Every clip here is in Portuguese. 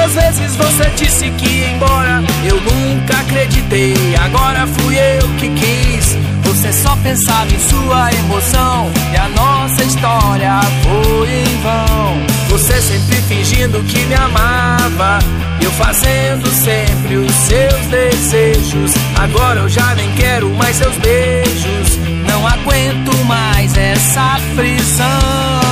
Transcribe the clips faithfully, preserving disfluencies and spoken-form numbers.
Quantas vezes você disse que ia embora? Eu nunca acreditei, agora fui eu que quis. Você só pensava em sua emoção e a nossa história foi em vão. Você sempre fingindo que me amava, eu fazendo sempre os seus desejos. Agora eu já nem quero mais seus beijos, não aguento mais essa prisão.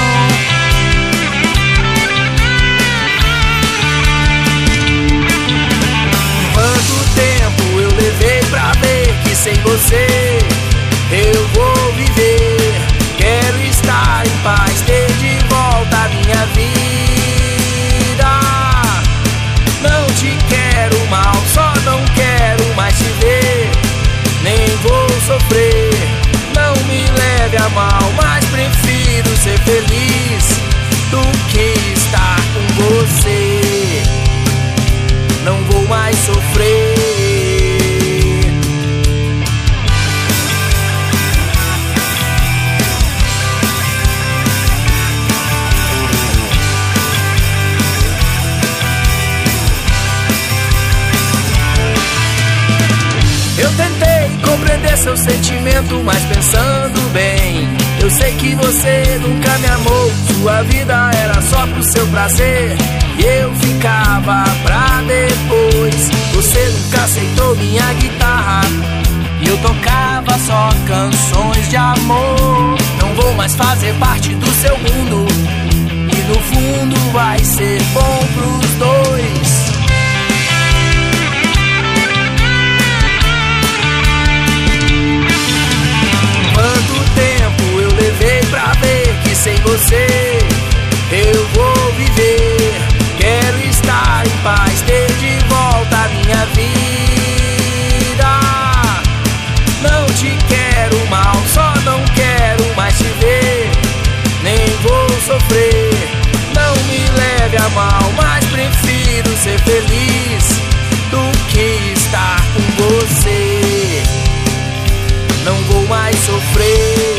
Sem você eu vou viver, quero estar em paz, ter de volta a minha vida. Não te quero mal, só não quero mais te ver, nem vou sofrer, não me leve a mal, mas prefiro ser feliz do que estar com você. Não vou mais sofrer. Eu tentei compreender seu sentimento, mas pensando bem, eu sei que você nunca me amou. Sua vida era só pro seu prazer e eu ficava pra depois. Você nunca aceitou minha guitarra e eu tocava só canções de amor. Não vou mais fazer parte do seu mundo e no fundo vai ser bom pros dois. Quanto tempo eu levei pra ver que sem você eu vou viver, quero estar em paz, ter de volta a minha vida. Não te quero mal, só não quero mais te ver, nem vou sofrer, não me leve a mal, mas prefiro ser feliz do que estar com você. Não vou mais sofrer.